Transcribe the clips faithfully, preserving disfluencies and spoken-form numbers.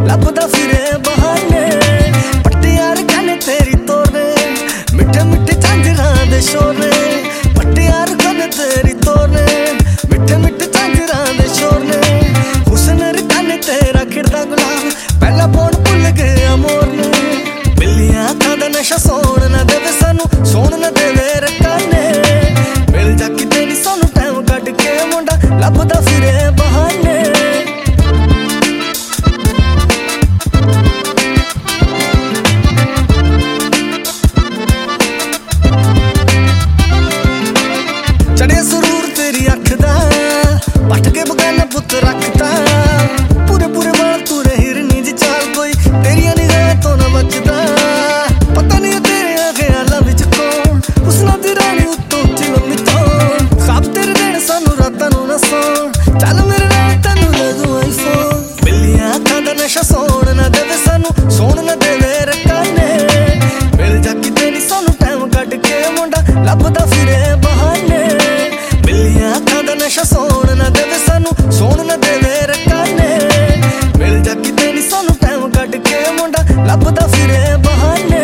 ਲੱਭਦਾ ਫਿਰੇ ਬਹਾਨੇ। ਪੱਟੇ ਯਾਰ ਕਨੇ ਤੇਰੀ ਤੋਰੇ, ਮਿੱਠੇ ਮਿੱਠੇ ਝਾਂਜਰਾਂ ਦੇ ਸ਼ੋਰੇ। ਪੱਟੇ ਯਾਰ ਕਨੇ ਤੇਰੀ ਤੋਰੇ, ਮਿੱਠੇ ਮਿੱਠੇ ਝਾਂਜਰਾਂ ਦੇ ਸ਼ੋਰੇ। ਹੁਸਨ ਰਕਾਨੇ ਤੇਰਾ ਖਿੜਦਾ ਗੁਲਾਬ, ਪਹਿਲਾ ਪੌਣ ਭੁੱਲ ਗਿਆ ਮੋਰ ਨੇ। ਬਿੱਲੀਆਂ ਅੱਖਾਂ ਦਾ ਨਸ਼ਾ ਸੋਣ ਨਾ ਦੇਵੇ ਸਾਨੂੰ, ਸੋਣ ਨਾ ਦੇਵੇ ਰਕਾਨੇ। ਮਿਲ ਜਾ ਕਿਤੇ ਨੀ ਸਾਨੂੰ ਟਾਈਮ ਕੱਢ ਕੇ ਮੁੰਡਾ, ਲੱਭਦਾ ਫਿਰੇ ਬਹਾਨੇ। ਚੜਿਆ ਸਰੂਰ ਤੇਰੀ ਅੱਖ ਦਾ, ਪੱਟ ਕੇ ਬਗਾਨਾ ਪੁੱਤ ਰੱਖਦਾ। ਪੂਰੇ ਪੂਰੇ ਵਾਲ ਤੁਰੇ ਹਿਰਨੀ ਦੀ ਚਾਲ, ਕੋਈ ਤੇਰੀਆਂ ਨਿਗਾਹਾਂ ਤੋਂ ਨਾ ਬਚਦਾ। ਪਤਾ ਨਹੀਂ ਤੇਰੇ ਖਿਆਲਾਂ ਵਿੱਚ ਕੌਣ, ਹੁਸਨਾਂ ਦੀ ਰਾਣੀ ਉੱਤੋਂ ਉੱਚੀ ਲੰਮੀ ਤੋਂ। ਖਾਬ ਤੇਰੇ ਦੇਣ ਸਾਨੂੰ ਰਾਤਾਂ ਨੂੰ ਨਾ ਸੌਣ, ਚੱਲ ਮੇਰੇ ਨਾਲ ਤੈਨੂੰ ਲੈ ਦੂੰ ਆਈਫੋਨ। ਬਿੱਲੀਆਂ ਅੱਖਾਂ ਦਾ ਨਸ਼ਾ ਸੋਣ ਨਾ ਦੇਵੇ ਸਾਨੂੰ, ਸੋਣ ਨਾ ਦੇਵੇ ਰਕਾਨੇ। ਮਿਲ ਜਾ ਕਿਤੇ ਨੀ ਸਾਨੂੰ ਟਾਈਮ ਕੱਢ ਕੇ ਮੁੰਡਾ, ਲੱਭਦਾ ਫਿਰੇ ਬਹਾਨੇ। ਬਿੱਲੀਆਂ ਅੱਖਾਂ ਦਾ ਨਸ਼ਾ ਸੋਣ ਨਾ ਦੇਵੇ ਸਾਨੂੰ, ਸੋਣ ਨਾ ਦੇਵੇ ਰਕਾਨੇ। ਮਿਲ ਜਾ ਕਿਤੇ ਨੀ ਸਾਨੂੰ ਟਾਈਮ ਕੱਢ ਕੇ ਮੁੰਡਾ, ਲੱਭਦਾ ਫਿਰੇ ਬਹਾਨੇ।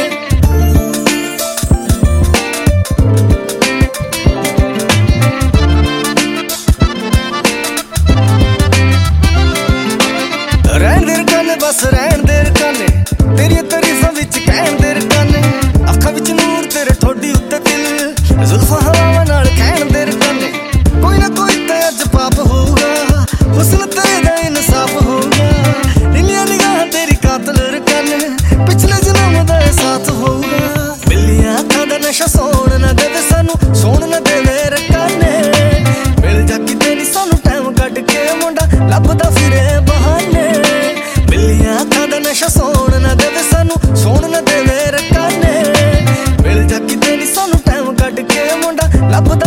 ਰਹਿਣ ਦੇ ਰਕਾਨੇ, ਬਸ ਰਹਿਣ ਦੇ ਰਕਾਨੇ, ਤੇਰੀਆਂ ਤਾਰੀਫਾਂ ਵਿੱਚ ਕਹਿਣ ਦੇ ਰਕਾਨੇ। ਅੱਖਾਂ ਵਿੱਚ ਨੂਰ ਤੇਰੇ ਠੋਡੀ ਉੱਤੇ ਦਿਲ, ਜ਼ੁਲਫਾਂ ਹਵਾਵਾਂ ਨਾਲ ਕਹਿਣ ਦੇ ਰਕਾਨੇ। ਕੋਈ ਨਾ ਕੋਈ ਤਾਂ ਅੱਜ ਪਾਪ ਹੋਊਗਾ, ਹੁਸਨ ਤੇਰੇ ਦਾ ਇਨਸਾਫ ਹੋਊਗਾ। ਨੀਲੀਆਂ ਨਿਗਾਹਾਂ ਤੇਰੀ ਕਾਤਲ ਰਕਾਨੇ, ਪਿਛਲੇ ਜਨਮ ਦਾ ਸਾਥ ਹੋਊਗਾ। ਬਿੱਲੀਆਂ ਅੱਖਾਂ ਦਾ ਨਸ਼ਾ ਸੋਣ ਨਾ ਦੇਵੇ ਸਾਨੂੰ, ਸੋਣ ਨਾ ਦੇਵੇ ਰਕਾਨੇ। ਮਿਲ ਜਾ ਕਿਤੇ ਨੀ ਸਾਨੂੰ ਟਾਈਮ ਕੱਢ ਕੇ ਮੁੰਡਾ, ਲੱਭਦਾ ਫਿਰੇ ਬਹਾਨੇ। ਬਿੱਲੀਆਂ ਅੱਖਾਂ ਦਾ ਨਸ਼ਾ ਸੋਣ ਨਾ ਦੇਵੇ ਸਾਨੂੰ, ਸੋਣ ਨਾ ਦੇਵੇ ਰਕਾਨੇ। ਮਿਲ ਜਾ ਕਿਤੇ ਨੀ ਸਾਨੂੰ ਟਾਈਮ ਕੱਢ ਕੇ ਮੁੰਡਾ, ਲੱਭਦਾ